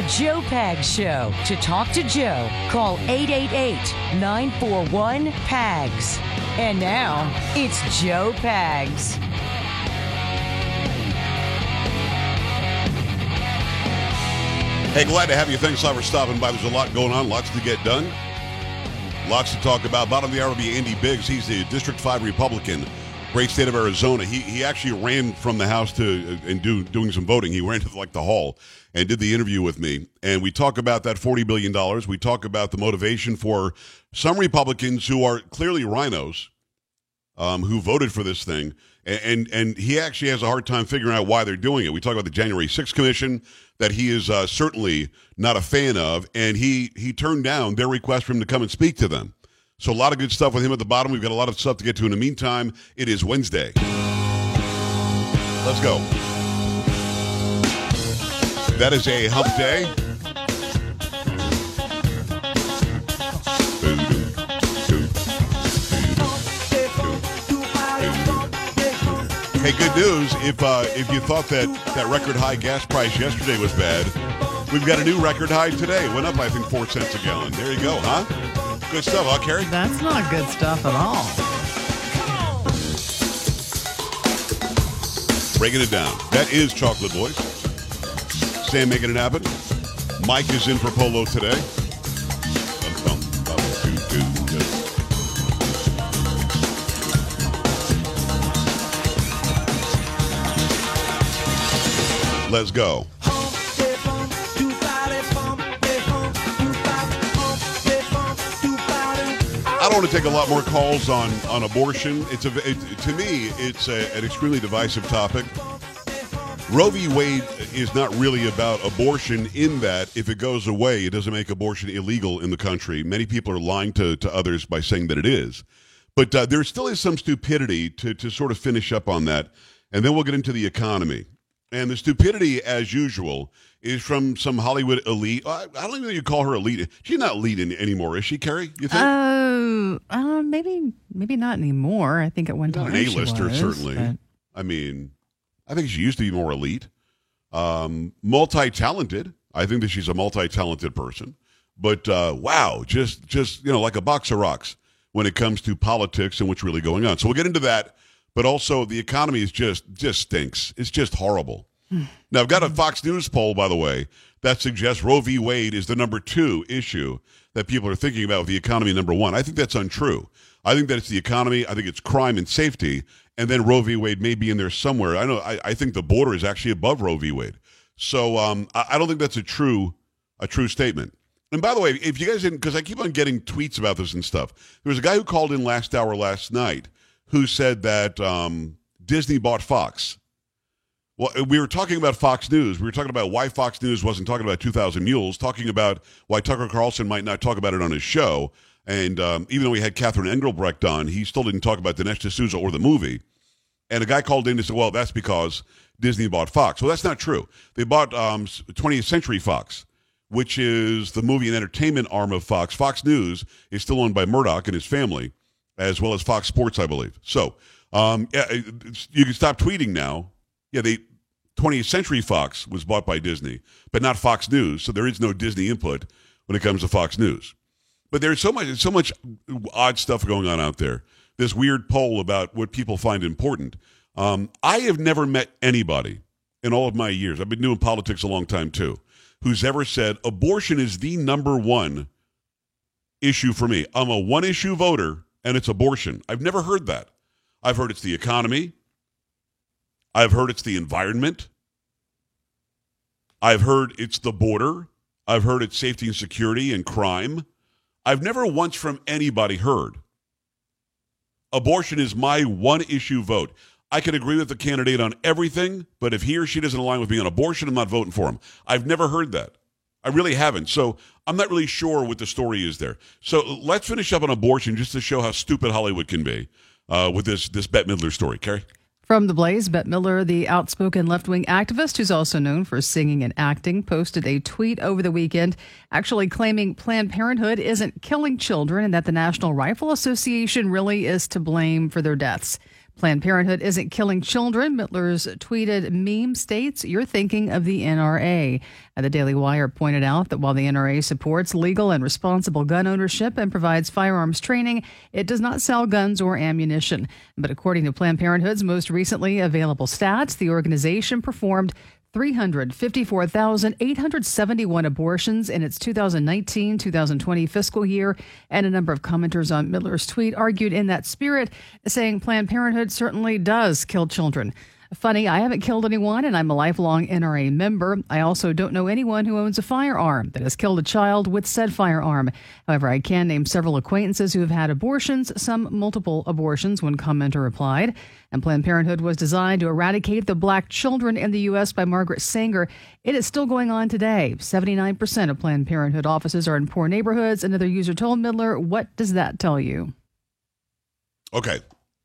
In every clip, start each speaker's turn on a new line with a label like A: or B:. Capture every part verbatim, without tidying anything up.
A: Joe Pags Show. To talk to Joe, call eight eight eight, nine four one, P A G S. And now, it's Joe Pags.
B: Hey, glad to have you. Thanks a lot for stopping by. There's a lot going on, lots to get done, lots to talk about. Bottom of the hour will be Andy Biggs. He's the District five Republican, great state of Arizona. He he actually ran from the House to and do doing some voting. He ran to like the hall and did the interview with me. And we talk about that forty billion dollars. We talk about the motivation for some Republicans who are clearly rhinos, um, who voted for this thing. And, and and he actually has a hard time figuring out why they're doing it. We talk about the January sixth Commission that he is uh, certainly not a fan of. And he, he turned down their request for him to come and speak to them. So a lot of good stuff with him at the bottom. We've got a lot of stuff to get to in the meantime. It is Wednesday. Let's go. That is a hump day. Hey, good news. If uh, if you thought that that record high gas price yesterday was bad, we've got a new record high today. It went up, I think, four cents a gallon. There you go, huh? Good stuff, huh, Carrie?
C: That's not good stuff at all.
B: Breaking it down. That is Chocolate Boys. Sam making it happen. Mike is in for Polo today. Let's go. I don't want to take a lot more calls on, on abortion. It's a it, to me, it's a, an extremely divisive topic. Roe v. Wade is not really about abortion in that if it goes away, it doesn't make abortion illegal in the country. Many people are lying to, to others by saying that it is. But uh, there still is some stupidity to, to sort of finish up on that. And then we'll get into the economy. And the stupidity, as usual, is from some Hollywood elite. I don't even know you call her elite. She's not elite anymore, is she, Carrie? You think?
C: Uh, uh, maybe maybe not anymore. I think at one time
B: not an A-lister,
C: was,
B: certainly.
C: But...
B: I mean, I think she used to be more elite. Um, multi-talented. I think that she's a multi-talented person. But, uh, wow, just, just, you know, like a box of rocks when it comes to politics and what's really going on. So we'll get into that. But also, the economy is just just stinks. It's just horrible. Now, I've got a Fox News poll, by the way, that suggests Roe v. Wade is the number two issue that people are thinking about with the economy number one. I think that's untrue. I think that it's the economy. I think it's crime and safety. And then Roe v. Wade may be in there somewhere. I know. I, I think the border is actually above Roe v. Wade. So um, I, I don't think that's a true a true statement. And by the way, if you guys didn't, because I keep on getting tweets about this and stuff. There was a guy who called in last hour last night who said that um, Disney bought Fox. Well, we were talking about Fox News. We were talking about why Fox News wasn't talking about two thousand Mules, talking about why Tucker Carlson might not talk about it on his show. And um, even though we had Catherine Engelbrecht on, he still didn't talk about Dinesh D'Souza or the movie. And a guy called in and said, well, that's because Disney bought Fox. Well, that's not true. They bought um, twentieth Century Fox, which is the movie and entertainment arm of Fox. Fox News is still owned by Murdoch and his family, as well as Fox Sports, I believe. So um, yeah, you can stop tweeting now. Yeah, the twentieth Century Fox was bought by Disney, but not Fox News, so there is no Disney input when it comes to Fox News. But there's so much, so much odd stuff going on out there. This weird poll about what people find important. Um, I have never met anybody in all of my years, I've been doing politics a long time too, who's ever said abortion is the number one issue for me. I'm a one-issue voter, and it's abortion. I've never heard that. I've heard it's the economy. I've heard it's the environment. I've heard it's the border. I've heard it's safety and security and crime. I've never once from anybody heard abortion is my one-issue vote. I can agree with the candidate on everything, but if he or she doesn't align with me on abortion, I'm not voting for him. I've never heard that. I really haven't. So I'm not really sure what the story is there. So let's finish up on abortion just to show how stupid Hollywood can be uh, with this, this Bette Midler story. Carrie?
C: From The Blaze, Bette Midler, the outspoken left-wing activist who's also known for singing and acting, posted a tweet over the weekend actually claiming Planned Parenthood isn't killing children and that the National Rifle Association really is to blame for their deaths. Planned Parenthood isn't killing children. Mittler's tweeted meme states, "You're thinking of the N R A." The Daily Wire pointed out that while the N R A supports legal and responsible gun ownership and provides firearms training, it does not sell guns or ammunition. But according to Planned Parenthood's most recently available stats, the organization performed three hundred fifty-four thousand eight hundred seventy-one abortions in its two thousand nineteen two thousand twenty fiscal year, and a number of commenters on Mittler's tweet argued in that spirit, saying Planned Parenthood certainly does kill children. Funny, I haven't killed anyone, and I'm a lifelong N R A member. I also don't know anyone who owns a firearm that has killed a child with said firearm. However, I can name several acquaintances who have had abortions, some multiple abortions, one commenter replied. And Planned Parenthood was designed to eradicate the black children in the U S by Margaret Sanger. It is still going on today. seventy-nine percent of Planned Parenthood offices are in poor neighborhoods. Another user told Midler, "What does that tell you?"
B: Okay.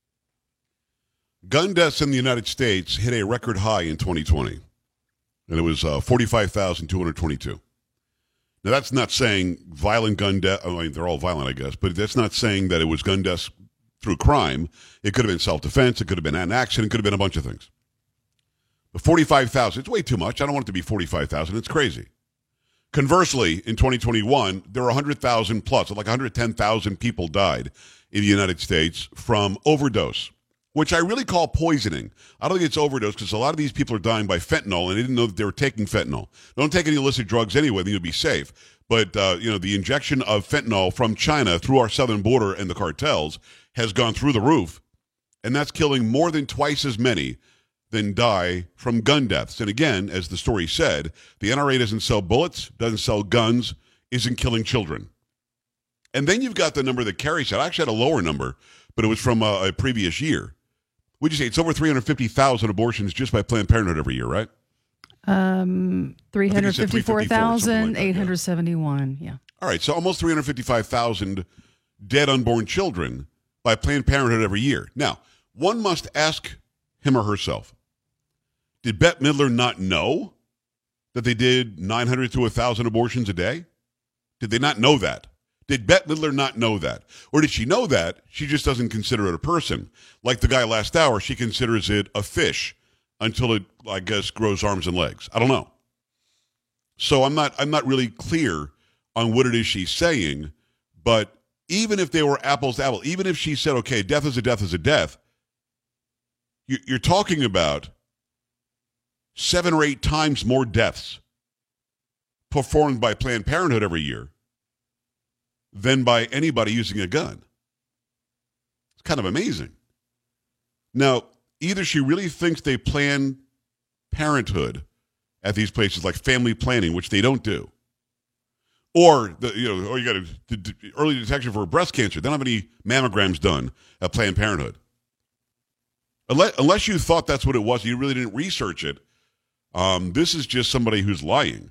B: Gun deaths in the United States hit a record high in twenty twenty, and it was uh, forty-five thousand two hundred twenty-two. Now, that's not saying violent gun death. I mean, they're all violent, I guess, but that's not saying that it was gun deaths through crime. It could have been self-defense. It could have been an accident. It could have been a bunch of things. But forty-five thousand, it's way too much. I don't want it to be forty-five thousand. It's crazy. Conversely, in twenty twenty-one, there were one hundred thousand plus, like one hundred ten thousand people died in the United States from overdose, which I really call poisoning. I don't think it's overdose because a lot of these people are dying by fentanyl, and they didn't know that they were taking fentanyl. Don't take any illicit drugs anyway, then you'll be safe. But, uh, you know, the injection of fentanyl from China through our southern border and the cartels has gone through the roof, and that's killing more than twice as many than die from gun deaths. And again, as the story said, the N R A doesn't sell bullets, doesn't sell guns, isn't killing children. And then you've got the number that Carrie said. I actually had a lower number, but it was from a, a previous year. Would you say it's over three hundred fifty thousand abortions just by Planned Parenthood every year, right?
C: Um, three hundred fifty-four thousand eight hundred seventy-one, yeah.
B: All right, so almost three hundred fifty-five thousand dead unborn children by Planned Parenthood every year. Now, one must ask him or herself, did Bette Midler not know that they did nine hundred to one thousand abortions a day? Did they not know that? Did Bette Midler not know that? Or did she know that? She just doesn't consider it a person. Like the guy last hour, she considers it a fish until it, I guess, grows arms and legs. I don't know. So I'm not I'm not really clear on what it is she's saying, but even if they were apples to apples, even if she said, okay, death is a death is a death, you, you're talking about seven or eight times more deaths performed by Planned Parenthood every year than by anybody using a gun. It's kind of amazing. Now, either she really thinks they plan parenthood at these places like family planning, which they don't do, or the, you know, or you got to early detection for breast cancer. They don't have any mammograms done at Planned Parenthood. Unless, unless you thought that's what it was, you really didn't research it. Um, this is just somebody who's lying,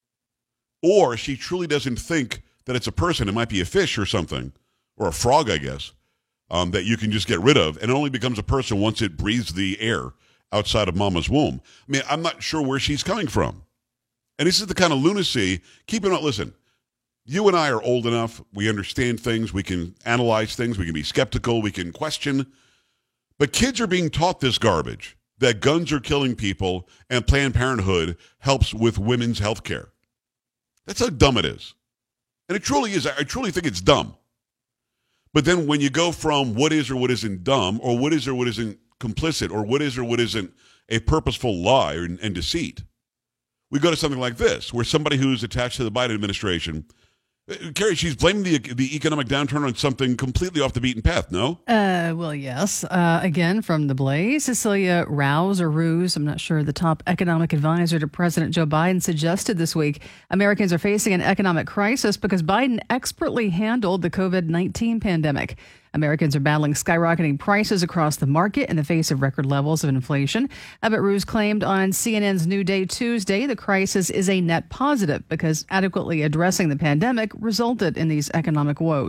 B: or she truly doesn't think that it's a person. It might be a fish or something, or a frog, I guess, um, that you can just get rid of, and it only becomes a person once it breathes the air outside of mama's womb. I mean, I'm not sure where she's coming from. And this is the kind of lunacy. Keep in mind, listen, you and I are old enough. We understand things. We can analyze things. We can be skeptical. We can question. But kids are being taught this garbage, that guns are killing people and Planned Parenthood helps with women's health care. That's how dumb it is. And it truly is. I truly think it's dumb. But then when you go from what is or what isn't dumb, or what is or what isn't complicit, or what is or what isn't a purposeful lie and, and deceit, we go to something like this, where somebody who's attached to the Biden administration, Carrie, she's blaming the the economic downturn on something completely off the beaten path, no?
C: Uh, well, yes. Uh, again, from The Blaze, Cecilia Rouse, or Ruse, I'm not sure, the top economic advisor to President Joe Biden, suggested this week Americans are facing an economic crisis because Biden expertly handled the covid nineteen pandemic. Americans are battling skyrocketing prices across the market in the face of record levels of inflation. But Ruse claimed on C N N's New Day Tuesday the crisis is a net positive because adequately addressing the pandemic resulted in these economic woes.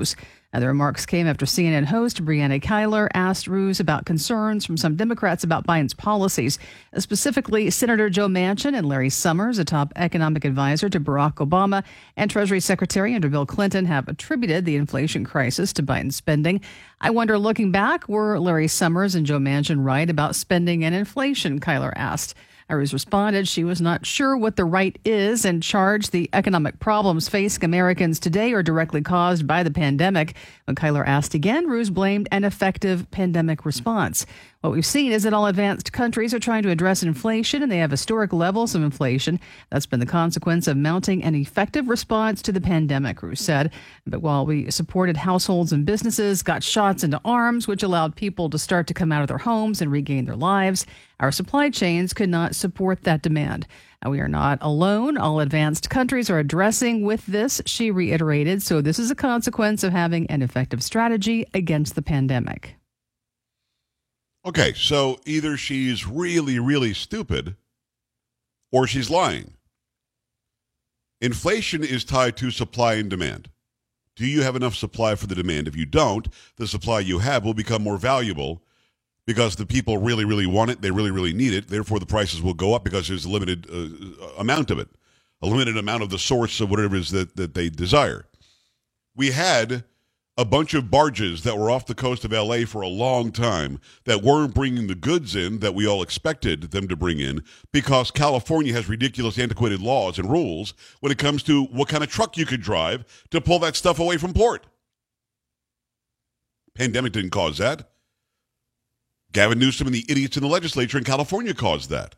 C: Now, the remarks came after C N N host Brianna Keilar asked Roos about concerns from some Democrats about Biden's policies. Specifically, Senator Joe Manchin and Larry Summers, a top economic advisor to Barack Obama, and Treasury Secretary under Bill Clinton have attributed the inflation crisis to Biden's spending. I wonder, looking back, were Larry Summers and Joe Manchin right about spending and inflation? Keilar asked. Roos responded she was not sure what the right is and charged the economic problems facing Americans today are directly caused by the pandemic. When Keilar asked again, Roos blamed an effective pandemic response. What we've seen is that all advanced countries are trying to address inflation, and they have historic levels of inflation. That's been the consequence of mounting an effective response to the pandemic, Roos said. But while we supported households and businesses, got shots into arms, which allowed people to start to come out of their homes and regain their lives, our supply chains could not support that demand. And we are not alone. All advanced countries are addressing with this, she reiterated. So this is a consequence of having an effective strategy against the pandemic.
B: Okay, so either she's really, really stupid or she's lying. Inflation is tied to supply and demand. Do you have enough supply for the demand? If you don't, the supply you have will become more valuable because the people really, really want it. They really, really need it. Therefore, the prices will go up because there's a limited uh, amount of it, a limited amount of the source of whatever it is that, that they desire. We had a bunch of barges that were off the coast of L A for a long time that weren't bringing the goods in that we all expected them to bring in because California has ridiculous antiquated laws and rules when it comes to what kind of truck you could drive to pull that stuff away from port. Pandemic didn't cause that. Gavin Newsom and the idiots in the legislature in California caused that.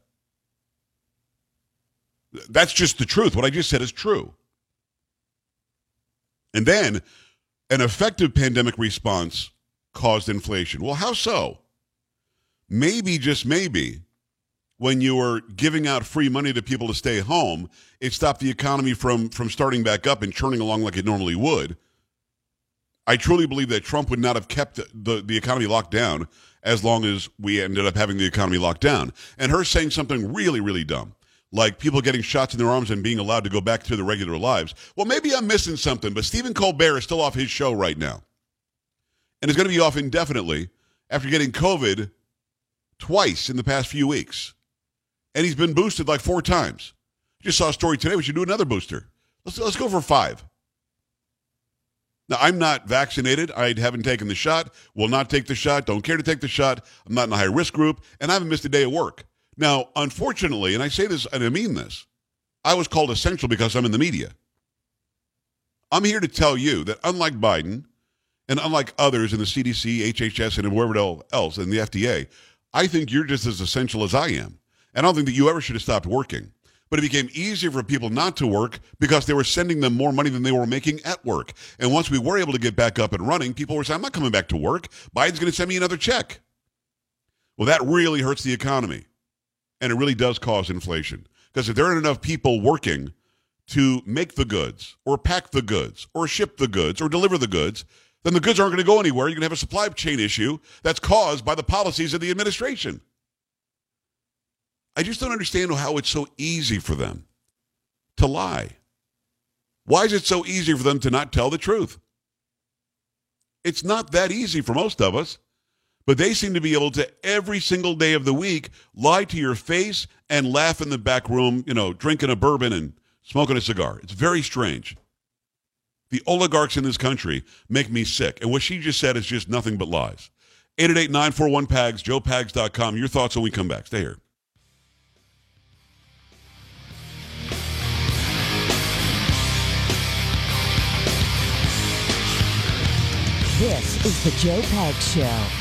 B: That's just the truth. What I just said is true. And then an effective pandemic response caused inflation. Well, how so? Maybe, just maybe, when you were giving out free money to people to stay home, it stopped the economy from, from starting back up and churning along like it normally would. I truly believe that Trump would not have kept the, the economy locked down as long as we ended up having the economy locked down. And her saying something really, really dumb, like people getting shots in their arms and being allowed to go back to their regular lives. Well, maybe I'm missing something, but Stephen Colbert is still off his show right now. And is going to be off indefinitely after getting COVID twice in the past few weeks. And he's been boosted like four times. Just saw a story today. We should do another booster. Let's, let's go for five. Now, I'm not vaccinated. I haven't taken the shot, will not take the shot, don't care to take the shot. I'm not in a high-risk group, and I haven't missed a day of work. Now, unfortunately, and I say this and I mean this, I was called essential because I'm in the media. I'm here to tell you that unlike Biden and unlike others in the C D C, H H S, and wherever else, in the F D A, I think you're just as essential as I am. And I don't think that you ever should have stopped working. But it became easier for people not to work because they were sending them more money than they were making at work. And once we were able to get back up and running, people were saying, I'm not coming back to work. Biden's going to send me another check. Well, that really hurts the economy. And it really does cause inflation. Because if there aren't enough people working to make the goods or pack the goods or ship the goods or deliver the goods, then the goods aren't going to go anywhere. You're going to have a supply chain issue that's caused by the policies of the administration. I just don't understand how it's so easy for them to lie. Why is it so easy for them to not tell the truth? It's not that easy for most of us, but they seem to be able to every single day of the week lie to your face and laugh in the back room, you know, drinking a bourbon and smoking a cigar. It's very strange. The oligarchs in this country make me sick, and what she just said is just nothing but lies. eight eight eight, nine four one, P A G S, joe pags dot com. Your thoughts when we come back. Stay here.
A: This is the Joe Pags Show.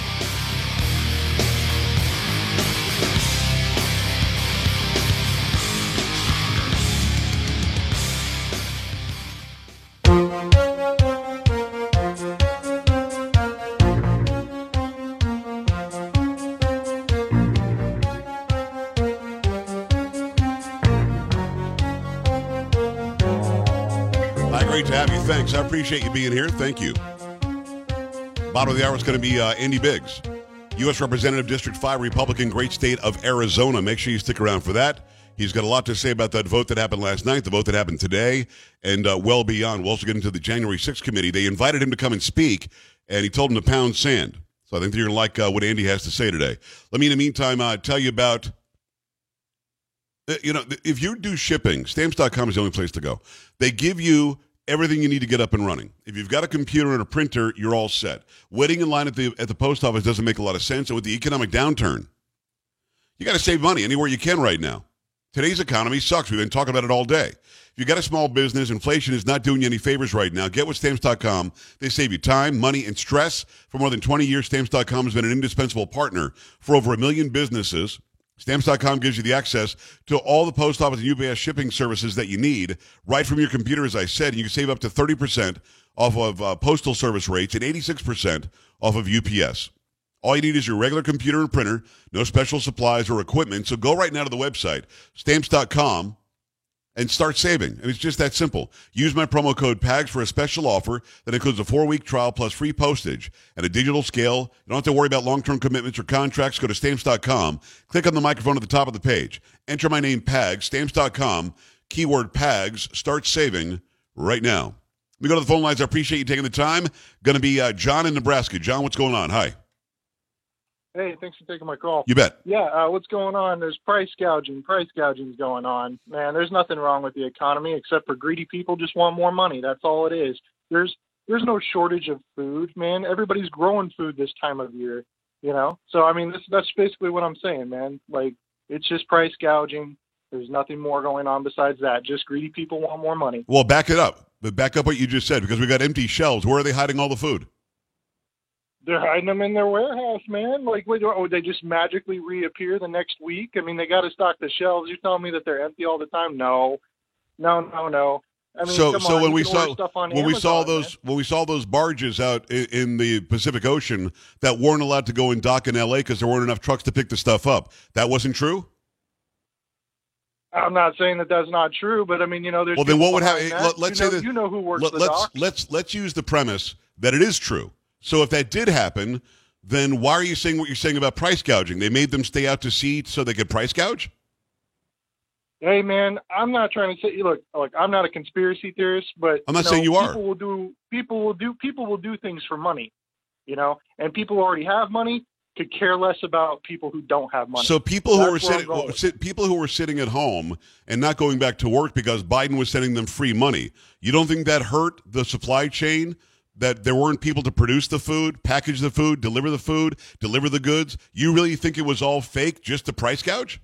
B: Hi, great to have you. Thanks. I appreciate you being here. Thank you. Bottom of the hour is going to be uh, Andy Biggs, U S Representative, District five, Republican, great state of Arizona. Make sure you stick around for that. He's got a lot to say about that vote that happened last night, the vote that happened today, and uh, well beyond. We'll also get into the January sixth committee. They invited him to come and speak, and he told him to pound sand. So I think you're going to like uh, what Andy has to say today. Let me, in the meantime, uh, tell you about, uh, you know, if you do shipping, stamps dot com is the only place to go. They give you everything you need to get up and running. If you've got a computer and a printer, you're all set. Waiting in line at the at the post office doesn't make a lot of sense. And with the economic downturn, you got to save money anywhere you can right now. Today's economy sucks. We've been talking about it all day. If you got a small business, inflation is not doing you any favors right now. Get with stamps dot com. They save you time, money, and stress. For more than twenty years, stamps dot com has been an indispensable partner for over a million businesses. Stamps dot com gives you the access to all the post office and U P S shipping services that you need right from your computer, as I said. And you can save up to thirty percent off of uh, postal service rates and eighty-six percent off of U P S. All you need is your regular computer and printer, no special supplies or equipment. So go right now to the website, stamps dot com, and start saving. And it's just that simple. Use my promo code PAGS for a special offer that includes a four-week trial plus free postage and a digital scale. You don't have to worry about long-term commitments or contracts. Go to stamps dot com. Click on the microphone at the top of the page. Enter my name, PAGS, stamps dot com, keyword PAGS. Start saving right now. Let me go to the phone lines. I appreciate you taking the time. Going to be uh, John in Nebraska. John, what's going on? Hi.
D: Hey, thanks for taking my call.
B: You bet.
D: Yeah, uh, what's going on? There's price gouging. Price gouging is going on. Man, there's nothing wrong with the economy except for greedy people just want more money. That's all it is. There's there's no shortage of food, man. Everybody's growing food this time of year, you know? So, I mean, this, that's basically what I'm saying, man. Like, it's just price gouging. There's nothing more going on besides that. Just greedy people want more money.
B: Well, back it up. But back up what you just said, because we got empty shelves. Where are they hiding all the food?
D: They're hiding them in their warehouse, man. Like, wait, oh, they just magically reappear the next week? I mean, they got to stock the shelves. You're telling me that they're empty all the time? No, no, no, no. I mean,
B: so,
D: come
B: so
D: on,
B: when
D: you
B: we
D: can
B: saw
D: order stuff on
B: when we saw
D: Amazon,
B: those
D: man.
B: when we saw those barges out in, in the Pacific Ocean that weren't allowed to go and dock in L A because there weren't enough trucks to pick the stuff up, that wasn't true.
D: I'm not saying that that's not true, but I mean, you know, there's
B: Well, then what would
D: people
B: happen?
D: behind that.
B: Let, let's
D: you know,
B: say that
D: you know who works
B: let,
D: the
B: let's
D: docks.
B: let's let's use the premise that it is true. So if that did happen, then why are you saying what you're saying about price gouging? They made them stay out to sea so they could price gouge?
D: Hey, man, I'm not trying to say. Look, look, I'm not a conspiracy theorist, but
B: I'm not
D: know,
B: saying you are.
D: People will do. People will do. People will do things for money, you know. And people who already have money could care less about people who don't have money.
B: So people who
D: That's
B: were
D: where I'm
B: sitting,
D: going
B: well,
D: with
B: sit, people who were sitting at home and not going back to work because Biden was sending them free money. You don't think that hurt the supply chain? That there weren't people to produce the food, package the food, deliver the food, deliver the goods? You really think it was all fake just to price gouge?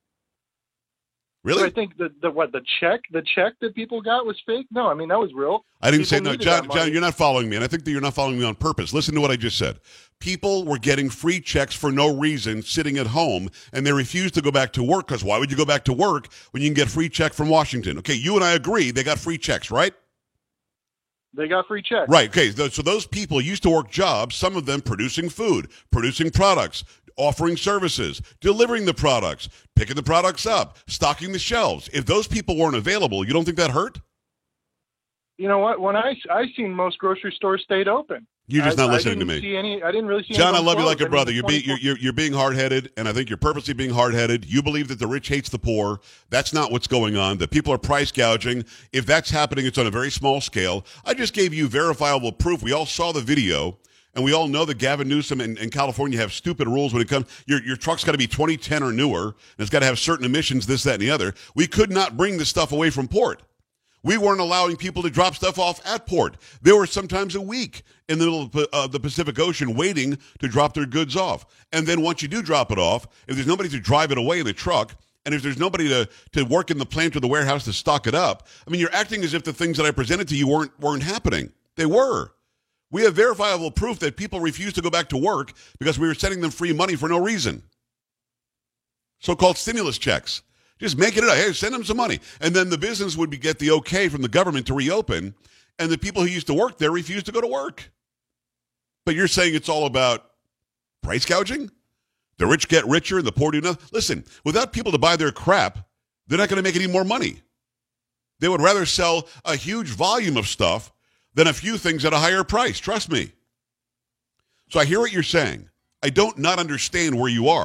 B: Really?
D: I think the, the what the check the check that people got was fake. No, I mean that was real.
B: I didn't
D: People
B: say no,
D: needed
B: John.
D: that money.
B: John, you're not following me, and I think that you're not following me on purpose. Listen to what I just said. People were getting free checks for no reason, sitting at home, and they refused to go back to work because why would you go back to work when you can get a free check from Washington? Okay, you and I agree they got free checks, right?
D: They got free checks.
B: Right. Okay. th- So those people used to work jobs, some of them producing food, producing products, offering services, delivering the products, picking the products up, stocking the shelves. If those people weren't available, you don't think that hurt?
D: You know what? When I I seen most grocery stores stayed open.
B: You're just
D: I,
B: not listening
D: I
B: to
D: didn't
B: me.
D: See any, I didn't really see.
B: John, I
D: anyone
B: love you like
D: close.
B: a brother.
D: I mean,
B: You're being you're, you're you're being hard-headed, and I think you're purposely being hard-headed. You believe that the rich hates the poor. That's not what's going on. That people are price gouging. If that's happening, it's on a very small scale. I just gave you verifiable proof. We all saw the video, and we all know that Gavin Newsom and, and California have stupid rules when it comes. Your your truck's got to be twenty ten or newer, and it's got to have certain emissions, this, that, and the other. We could not bring this stuff away from port. We weren't allowing people to drop stuff off at port. There were sometimes a week in the middle of uh, the Pacific Ocean waiting to drop their goods off. And then once you do drop it off, if there's nobody to drive it away in the truck, and if there's nobody to, to work in the plant or the warehouse to stock it up, I mean, you're acting as if the things that I presented to you weren't weren't happening. They were. We have verifiable proof that people refused to go back to work because we were sending them free money for no reason. So-called stimulus checks. Just making it up. Hey, send them some money. And then the business would be, get the okay from the government to reopen, and the people who used to work there refused to go to work. But you're saying it's all about price gouging? The rich get richer and the poor do nothing? Listen, without people to buy their crap, they're not going to make any more money. They would rather sell a huge volume of stuff than a few things at a higher price. Trust me. So I hear what you're saying. I don't not understand where you are,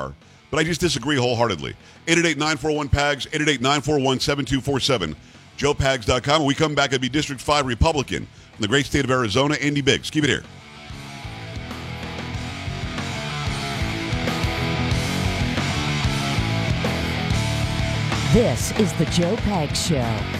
B: but I just disagree wholeheartedly. eight eight eight, nine four one, P A G S, eight eight eight, nine four one, seven two four seven, joe pags dot com. When we come back, it'll be District five Republican from the great state of Arizona, Andy Biggs. Keep it here.
A: This is the Joe Pags Show.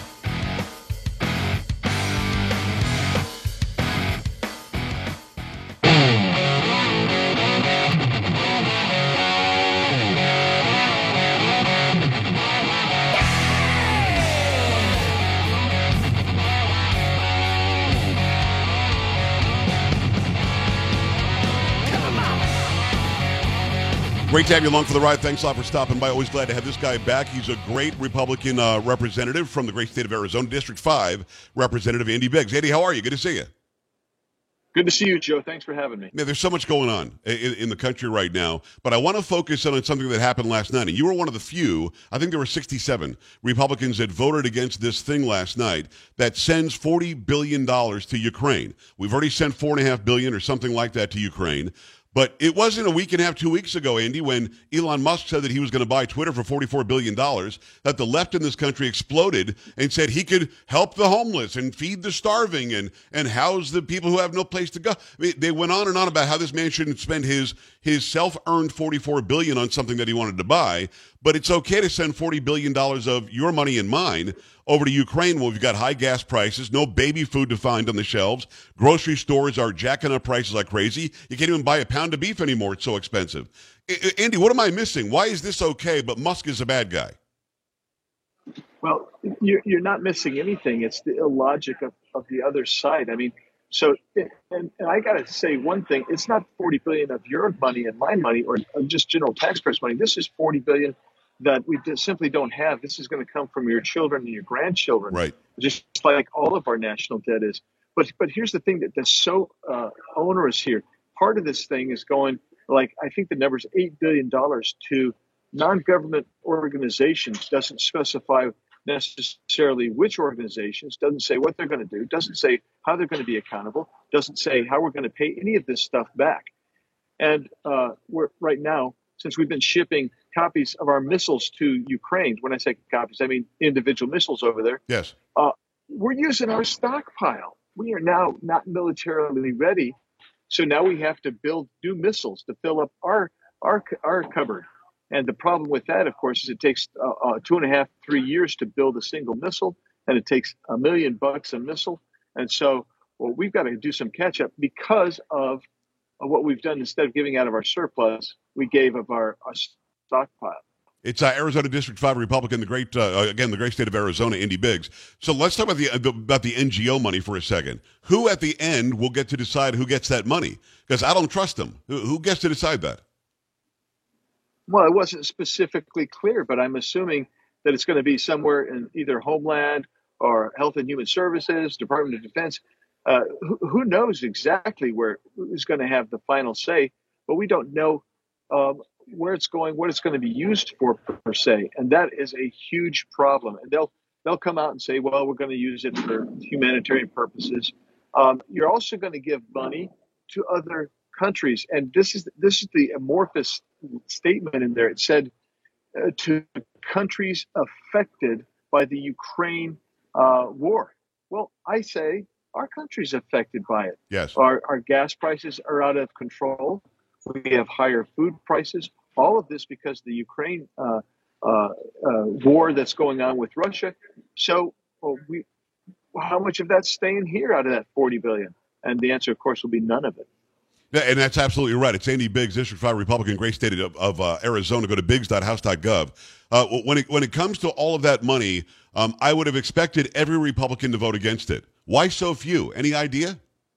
B: Great to have you along for the ride. Thanks a lot for stopping by. Always glad to have this guy back. He's a great Republican uh, representative from the great state of Arizona, District five Representative Andy Biggs. Andy, how are you? Good to see you.
E: Good to see you, Joe. Thanks for having me.
B: Man, there's so much going on in, in the country right now, but I want to focus on something that happened last night. And you were one of the few, I think there were sixty-seven Republicans that voted against this thing last night that sends forty billion dollars to Ukraine. We've already sent four point five billion dollars or something like that to Ukraine. But it wasn't a week and a half, two weeks ago, Andy, when Elon Musk said that he was going to buy Twitter for forty-four billion dollars, that the left in this country exploded and said he could help the homeless and feed the starving and, and house the people who have no place to go. I mean, they went on and on about how this man shouldn't spend his, his self-earned forty-four billion dollars on something that he wanted to buy, but it's okay to send forty billion dollars of your money and mine over to Ukraine where we've got high gas prices, no baby food to find on the shelves. Grocery stores are jacking up prices like crazy. You can't even buy a pound of beef anymore. It's so expensive. I- Andy, what am I missing? Why is this okay, but Musk is a bad guy?
E: Well, you're, you're not missing anything. It's the illogic of, of the other side. I mean, so, and, and I got to say one thing. It's not forty billion dollars of your money and my money or just general taxpayers' money. This is forty billion dollars that we just simply don't have. This is going to come from your children and your grandchildren,
B: Right?
E: Just like all of our national debt is. But but here's the thing that, that's so uh, onerous here. Part of this thing is going, like, I think the number is eight billion dollars to non-government organizations. Doesn't specify necessarily which organizations, doesn't say what they're going to do, doesn't say how they're going to be accountable, doesn't say how we're going to pay any of this stuff back. And uh, we're right now, since we've been shipping copies of our missiles to Ukraine, when I say copies, I mean individual missiles over there.
B: Yes.
E: Uh, we're using our stockpile. We are now not militarily ready. So now we have to build new missiles to fill up our our our cupboard. And the problem with that, of course, is it takes uh, uh, two and a half, three years to build a single missile, and it takes a million bucks a missile. And so, well, we've got to do some catch up because of, of what we've done. Instead of giving out of our surplus, we gave of our, our stockpile.
B: It's uh, Arizona District five Republican, the great, uh, again, the great state of Arizona, Andy Biggs. So let's talk about the, about the N G O money for a second. Who at the end will get to decide who gets that money? Because I don't trust them. Who, who gets to decide that?
E: Well, it wasn't specifically clear, but I'm assuming that it's going to be somewhere in either Homeland or Health and Human Services, Department of Defense. Uh, who, who knows exactly where who's going to have the final say, but we don't know um, where it's going, what it's going to be used for per se, and that is a huge problem. And they'll they'll come out and say, well, we're going to use it for humanitarian purposes. Um, you're also going to give money to other countries, and this is this is the amorphous statement in there. It said uh, to countries affected by the Ukraine uh, war. Well, I say our country's affected by it.
B: Yes.
E: Our, our gas prices are out of control. We have higher food prices. All of this because of the Ukraine uh, uh, uh, war that's going on with Russia. So well, we, how much of that's staying here out of that forty billion dollars? And the answer, of course, will be none of it.
B: Yeah, and that's absolutely right. It's Andy Biggs, District five Republican, great state of, of uh, Arizona. Go to biggs dot house dot gov. Uh, when, it, when it comes to all of that money, um, I would have expected every Republican to vote against it. Why so few? Any idea?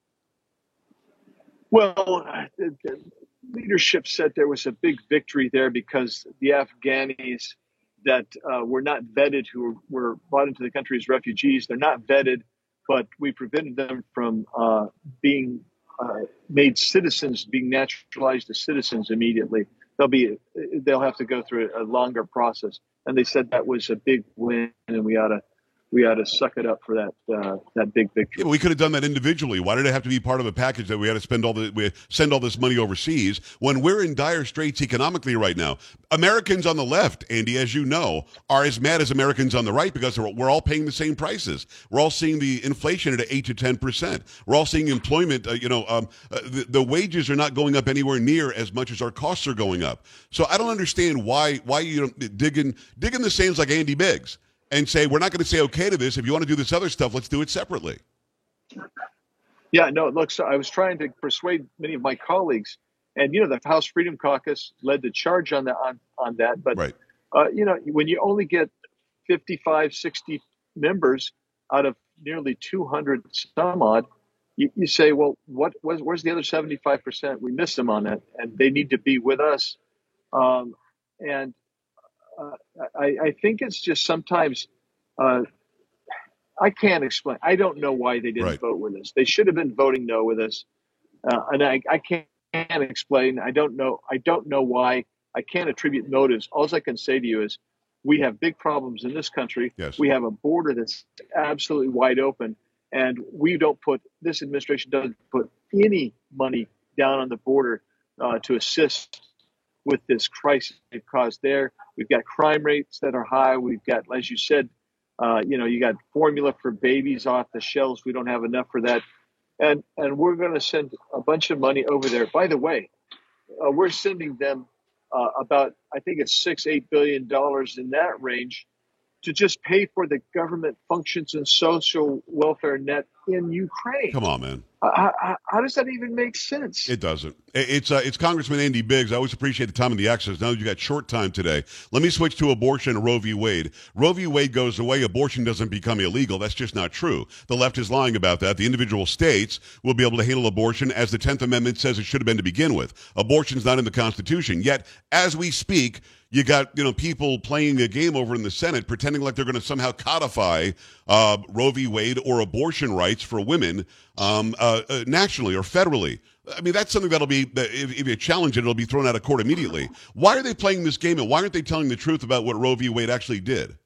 E: Well, the, the leadership said there was a big victory there because the Afghanis that uh, were not vetted, who were brought into the country as refugees, they're not vetted, but we prevented them from uh, being Uh, made citizens, being naturalized as citizens immediately. They'll be, they'll have to go through a longer process. And they said that was a big win, and we ought to, we ought to suck it up for that uh, that big victory.
B: Yeah, we could have done that individually. Why did it have to be part of a package that we had to spend all the we send all this money overseas when we're in dire straits economically right now? Americans on the left, Andy, as you know, are as mad as Americans on the right because we're all paying the same prices. We're all seeing the inflation at eight to ten percent. We're all seeing employment. Uh, you know, um, uh, the, the wages are not going up anywhere near as much as our costs are going up. So I don't understand why why you don't dig in dig in the sands like Andy Biggs and say, we're not going to say okay to this. If you want to do this other stuff, let's do it separately.
E: Yeah, no, look, so I was trying to persuade many of my colleagues, and, you know, the House Freedom Caucus led the charge on that, on, on that. But,
B: right.
E: uh, you know, when you only get fifty-five, sixty members out of nearly two hundred some odd, you, you say, well, what where's, where's the other seventy-five percent? We missed them on that, and they need to be with us. Um, and Uh, I, I think it's just sometimes uh, I can't explain. I don't know why they didn't
B: right.
E: vote with us. They should have been voting no with us, uh, and I, I can't, can't explain. I don't know. I don't know why. I can't attribute motives. All I can say to you is, we have big problems in this country.
B: Yes.
E: We have a border that's absolutely wide open, and we don't put. This administration doesn't put any money down on the border uh, to assist with this crisis they've caused there. We've got crime rates that are high. We've got, as you said, uh, you know, you got formula for babies off the shelves. We don't have enough for that. And and we're going to send a bunch of money over there. By the way, uh, we're sending them uh, about, I think it's six, eight billion dollars in that range to just pay for the government functions and social welfare net in Ukraine.
B: Come on, man.
E: Uh, how, how does that even make sense?
B: It doesn't. It's uh, it's Congressman Andy Biggs. I always appreciate the time and the access. Now that you got short time today, let me switch to abortion and Roe v. Wade. Roe v. Wade goes away. Abortion doesn't become illegal. That's just not true. The left is lying about that. The individual states will be able to handle abortion as the tenth Amendment says it should have been to begin with. Abortion's not in the Constitution. Yet, as we speak, you got, you know, people playing a game over in the Senate pretending like they're going to somehow codify uh, Roe v. Wade or abortion rights for women um, uh, uh, nationally or federally. I mean, that's something that'll be, if, if you challenge it, it'll be thrown out of court immediately. Why are they playing this game, and why aren't they telling the truth about what Roe v. Wade actually did?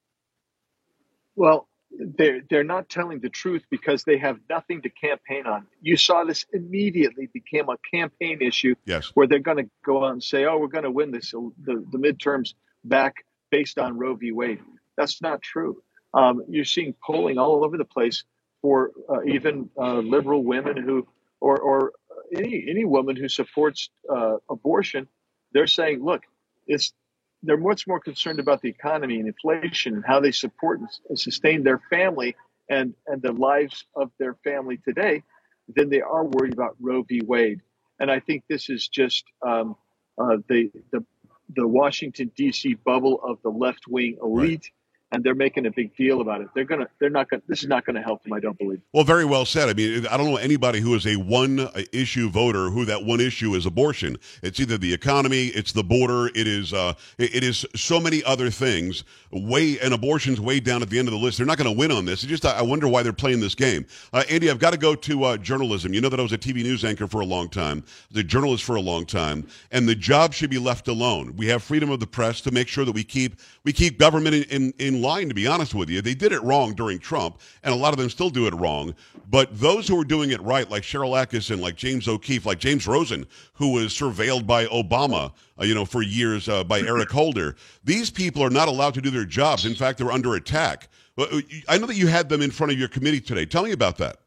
E: Well, they're, they're not telling the truth because they have nothing to campaign on. You saw this immediately became a campaign issue
B: yes.
E: where they're going to go out and say, oh, we're going to win this, the, the midterms back based on Roe v. Wade. That's not true. Um, you're seeing polling all over the place for uh, even uh, liberal women who, or, or any any woman who supports uh, abortion. They're saying, look, it's they're much more concerned about the economy and inflation and how they support and sustain their family and, and the lives of their family today than they are worried about Roe v. Wade. And I think this is just um, uh, the, the the Washington, D C bubble of the left wing elite. Right. And they're making a big deal about it. They're gonna. They're not gonna. This is not gonna help them. I don't believe.
B: Well, very well said. I mean, I don't know anybody who is a one-issue voter who that one issue is abortion. It's either the economy, it's the border, it is. Uh, it is so many other things. Way and abortion's way down at the end of the list. They're not going to win on this. It's just I wonder why they're playing this game. Uh, Andy, I've got to go to uh, journalism. You know that I was a T V news anchor for a long time, I was a journalist for a long time, and the job should be left alone. We have freedom of the press to make sure that we keep we keep government in in, in line, to be honest with you. They did it wrong during Trump, and a lot of them still do it wrong. But those who are doing it right, like Cheryl Atkinson, like James O'Keefe, like James Rosen, who was surveilled by Obama, uh, you know, for years uh, by Eric Holder, these people are not allowed to do their jobs. In fact, they're under attack. I know that you had them in front of your committee today. Tell me about that.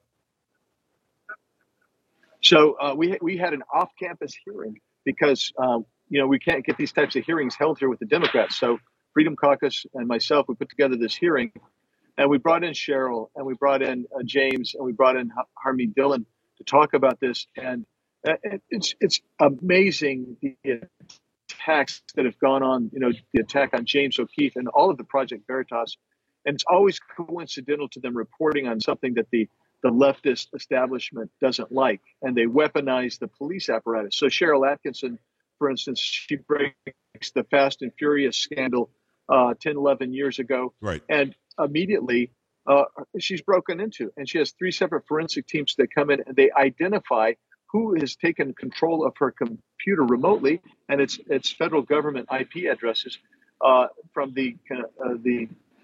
E: So uh, we we had an off-campus hearing because um, you know we can't get these types of hearings held here with the Democrats. So Freedom Caucus and myself, we put together this hearing, and we brought in Cheryl, and we brought in uh, James, and we brought in Harmeet Dillon to talk about this. And uh, it's it's amazing the attacks that have gone on. You know, the attack on James O'Keefe and all of the Project Veritas, and it's always coincidental to them reporting on something that the the leftist establishment doesn't like, and they weaponize the police apparatus. So Cheryl Atkinson, for instance, she breaks the Fast and Furious scandal uh, ten, eleven years ago.
B: Right.
E: And immediately uh, she's broken into, and she has three separate forensic teams that come in and they identify who has taken control of her computer remotely, and it's it's federal government I P addresses uh, from the uh, the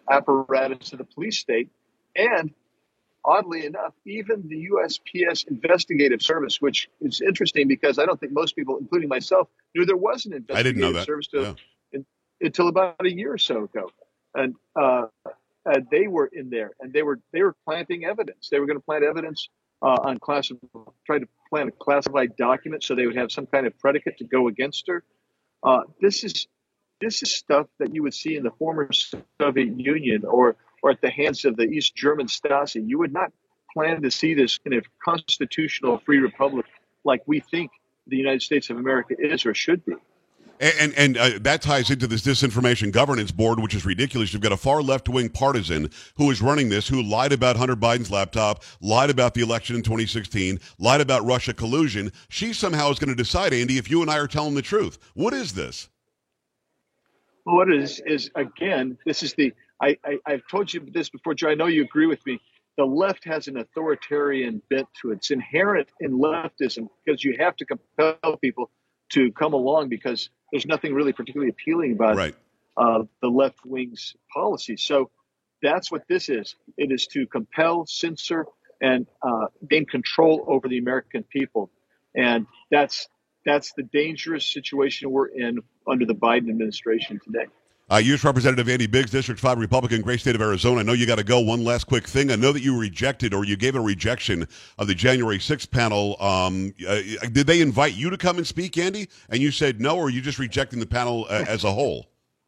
E: apparatus of the police state. And oddly enough, even the U S P S Investigative Service, which is interesting because I don't think most people, including myself, knew there was an
B: I didn't know
E: investigative
B: that.
E: service till,
B: Yeah.
E: in, until about a year or so ago. And uh, uh, they were in there, and they were they were planting evidence. They were going to plant evidence uh, on class, try to plant a classified document so they would have some kind of predicate to go against her. Uh, this is this is stuff that you would see in the former Soviet Union or or at the hands of the East German Stasi. You would not plan to see this in a constitutional free republic like we think the United States of America is or should be.
B: And and uh, that ties into this disinformation governance board, which is ridiculous. You've got a far left-wing partisan who is running this, who lied about Hunter Biden's laptop, lied about the election in twenty sixteen, lied about Russia collusion. She somehow is going to decide, Andy, if you and I are telling the truth. What is this?
E: Well, what it is, is again, this is the, I, I, I've told you this before, Joe, I know you agree with me. The left has an authoritarian bent to it. It's inherent in leftism because you have to compel people to come along because there's nothing really particularly appealing about
B: right.
E: uh, the left wing's policy. So that's what this is. It is to compel, censor, and uh, gain control over the American people. And that's that's the dangerous situation we're in under the Biden administration today.
B: Uh, U S Representative Andy Biggs, District five Republican, great state of Arizona. I know you got to go. One last quick thing. I know that you rejected or you gave a rejection of the January sixth panel. Um, uh, did they invite you to come and speak, Andy? And you said no, or are you just rejecting the panel uh, as a whole?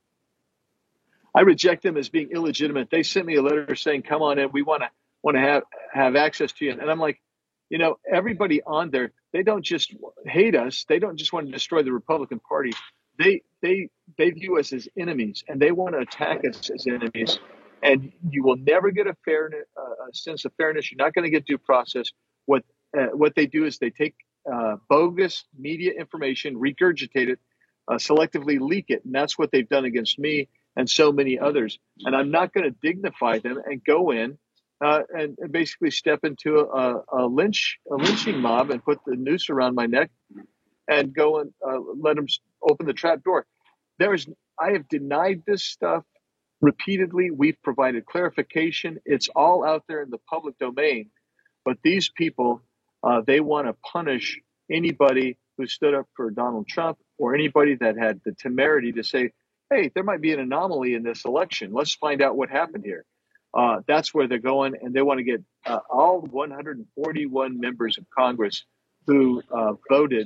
E: I reject them as being illegitimate. They sent me a letter saying, come on in. We want to want to have, have access to you. And I'm like, you know, everybody on there, they don't just hate us. They don't just want to destroy the Republican Party. They they they view us as enemies, and they want to attack us as enemies. And you will never get a fairness, uh, a sense of fairness. You're not going to get due process. What uh, what they do is they take uh, bogus media information, regurgitate it, uh, selectively leak it, and that's what they've done against me and so many others. And I'm not going to dignify them and go in uh, and, and basically step into a, a lynch a lynching mob and put the noose around my neck and go and uh, let them open the trap door. There is, I have denied this stuff repeatedly. We've provided clarification. It's all out there in the public domain. But these people, uh, they want to punish anybody who stood up for Donald Trump or anybody that had the temerity to say, hey, there might be an anomaly in this election. Let's find out what happened here. Uh, that's where they're going. And they want to get uh, all one hundred forty-one members of Congress who uh, voted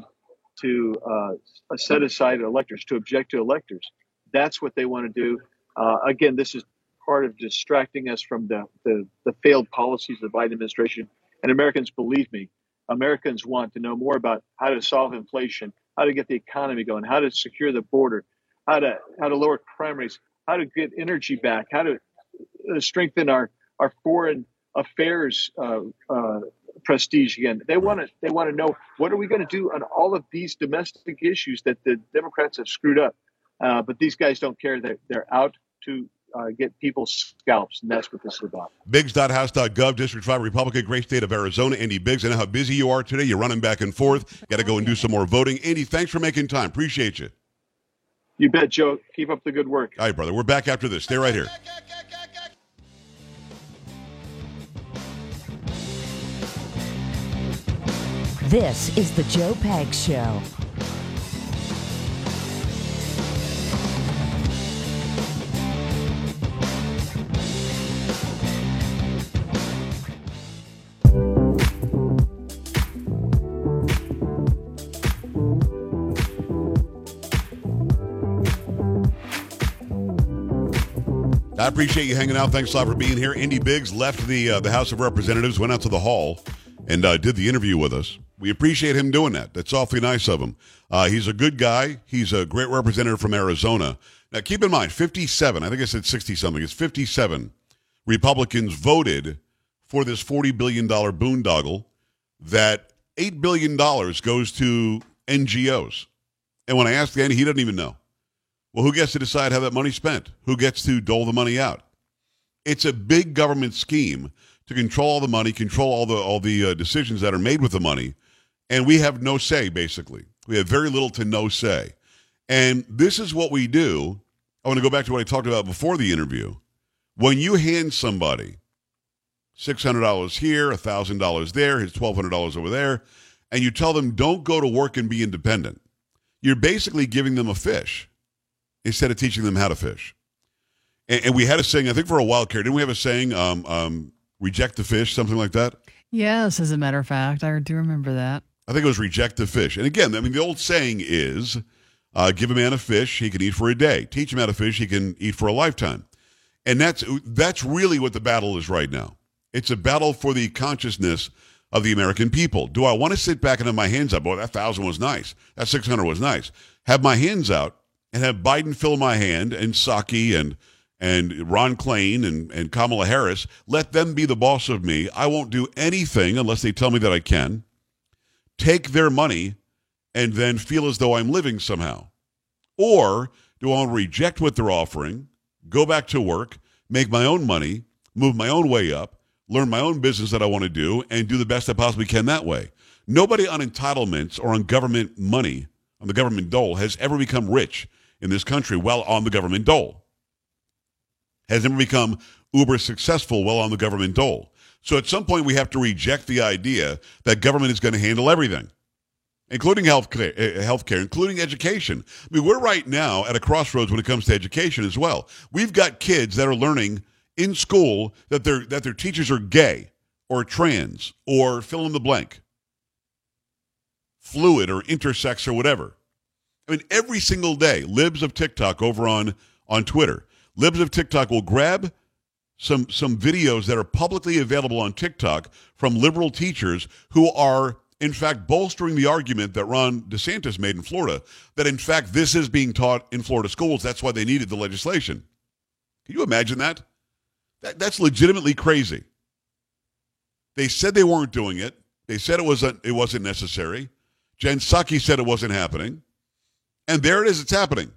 E: to uh, set aside electors, to object to electors. That's what they want to do. Uh, again, this is part of distracting us from the, the, the failed policies of the Biden administration. And Americans, believe me, Americans want to know more about how to solve inflation, how to get the economy going, how to secure the border, how to how to lower crime rates, how to get energy back, how to uh, strengthen our, our foreign affairs uh, uh, prestige again. They want to they want to know, what are we going to do on all of these domestic issues that the Democrats have screwed up? Uh, but these guys don't care. They're, they're out to uh, get people's scalps, and that's what this is about.
B: Biggs dot house dot gov, District five Republican, great state of Arizona. Andy Biggs, I know how busy you are today. You're running back and forth. Got to go and do some more voting. Andy, thanks for making time. Appreciate you.
E: You bet, Joe. Keep up the good work.
B: All right, brother. We're back after this. Stay right here.
A: This is the Joe Pags Show.
B: I appreciate you hanging out. Thanks a lot for being here. Andy Biggs left the uh, the House of Representatives, went out to the hall, and uh, did the interview with us. We appreciate him doing that. That's awfully nice of him. Uh, he's a good guy. He's a great representative from Arizona. Now, keep in mind, fifty-seven, I think I said sixty-something, it's fifty-seven Republicans voted for this forty billion dollars boondoggle that eight billion dollars goes to N G Os. And when I asked Andy, he doesn't even know. Well, who gets to decide how that money's spent? Who gets to dole the money out? It's a big government scheme to control all the money, control all the all the uh, decisions that are made with the money, and we have no say, basically. We have very little to no say. And this is what we do. I want to go back to what I talked about before the interview. When you hand somebody six hundred dollars here, one thousand dollars there, here's twelve hundred dollars over there, and you tell them don't go to work and be independent, you're basically giving them a fish instead of teaching them how to fish. And, and we had a saying, I think for a while, Carrie, didn't we have a saying, um, um, reject the fish, something like that?
C: Yes, as a matter of fact, I do remember that.
B: I think it was reject the fish. And again, I mean, the old saying is, uh, give a man a fish, he can eat for a day. Teach him how to fish, he can eat for a lifetime. And that's that's really what the battle is right now. It's a battle for the consciousness of the American people. Do I want to sit back and have my hands up? Boy, that thousand was nice. That six hundred was nice. Have my hands out and have Biden fill my hand and Psaki and and Ron Klain and, and Kamala Harris. Let them be the boss of me. I won't do anything unless they tell me that I can. Take their money and then feel as though I'm living somehow. Or do I want to reject what they're offering, go back to work, make my own money, move my own way up, learn my own business that I want to do, and do the best I possibly can that way? Nobody on entitlements or on government money, on the government dole, has ever become rich in this country while on the government dole. Has never become uber successful while on the government dole. So at some point we have to reject the idea that government is going to handle everything, including health care, healthcare, including education. I mean, we're right now at a crossroads when it comes to education as well. We've got kids that are learning in school that their that their teachers are gay or trans or fill in the blank, fluid or intersex or whatever. I mean, every single day, libs of TikTok over on, on Twitter, libs of TikTok will grab some some videos that are publicly available on TikTok from liberal teachers who are, in fact, bolstering the argument that Ron DeSantis made in Florida, that, in fact, this is being taught in Florida schools. That's why they needed the legislation. Can you imagine that? that that's legitimately crazy. They said they weren't doing it. They said it wasn't, it wasn't necessary. Jen Psaki said it wasn't happening. And there it is. It's happening.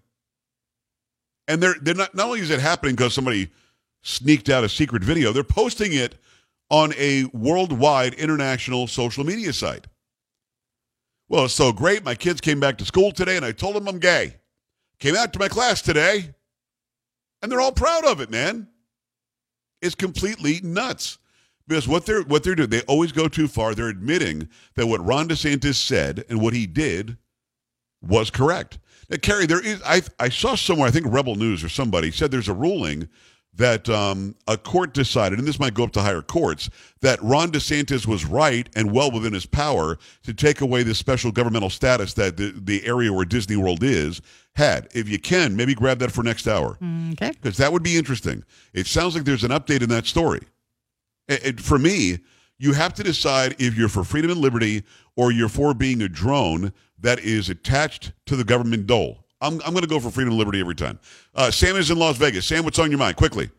B: And they're, they're not, not only is it happening because somebody sneaked out a secret video, they're posting it on a worldwide international social media site. Well, it's so great. My kids came back to school today and I told them I'm gay. Came out to my class today. And they're all proud of it, man. It's completely nuts. Because what they're what they're doing, they always go too far. They're admitting that what Ron DeSantis said and what he did was correct. Now, Carrie, there is I I saw somewhere, I think Rebel News or somebody said there's a ruling that um, a court decided, and this might go up to higher courts, that Ron DeSantis was right and well within his power to take away this special governmental status that the, the area where Disney World is had. If you can, maybe grab that for next hour.
C: Okay.
B: Because that would be interesting. It sounds like there's an update in that story. It, it, for me, you have to decide if you're for freedom and liberty or you're for being a drone that is attached to the government dole. I'm, I'm going to go for freedom and liberty every time. Uh, Sam is in Las Vegas. Sam, what's on your mind? Quickly.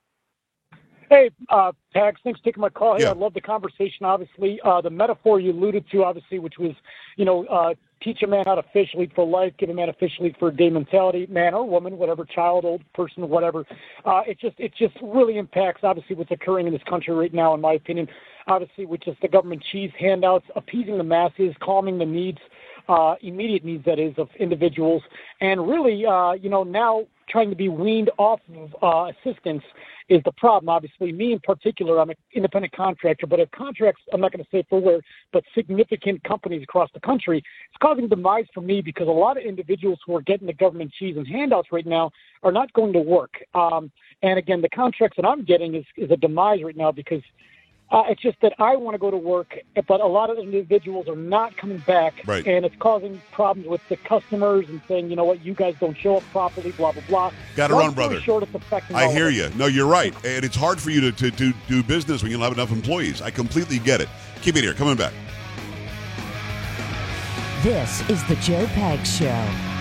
F: Hey, uh, Pags, thanks for taking my call. Hey,
B: Yeah.
F: I love the conversation, obviously. Uh, the metaphor you alluded to, obviously, which was, you know, uh, teach a man how to fish, lead for life, give a man a fish, lead for a day mentality, man or woman, whatever, child, old person, whatever. Uh, it just it just really impacts, obviously, what's occurring in this country right now, in my opinion, obviously, with just the government cheese handouts, appeasing the masses, calming the needs, uh, immediate needs, that is, of individuals, and really, uh, you know, now trying to be weaned off of uh, assistance is the problem. Obviously, me in particular, I'm an independent contractor, but if contracts, I'm not going to say for where, but significant companies across the country, it's causing demise for me because a lot of individuals who are getting the government cheese and handouts right now are not going to work. Um, and again, the contracts that I'm getting is, is a demise right now because Uh, it's just that I want to go to work, but a lot of individuals are not coming back,
B: Right.
F: and it's causing problems with the customers and saying, you know what, you guys don't show up properly, blah, blah, blah.
B: Got to
F: Long
B: run,
F: story
B: brother.
F: Short, it's affecting
B: I
F: all
B: hear
F: of
B: you.
F: us.
B: No, you're right. And it's hard for you to, to, to do business when you don't have enough employees. I completely get it. Keep it here. Coming back.
A: This is the Joe Pags Show.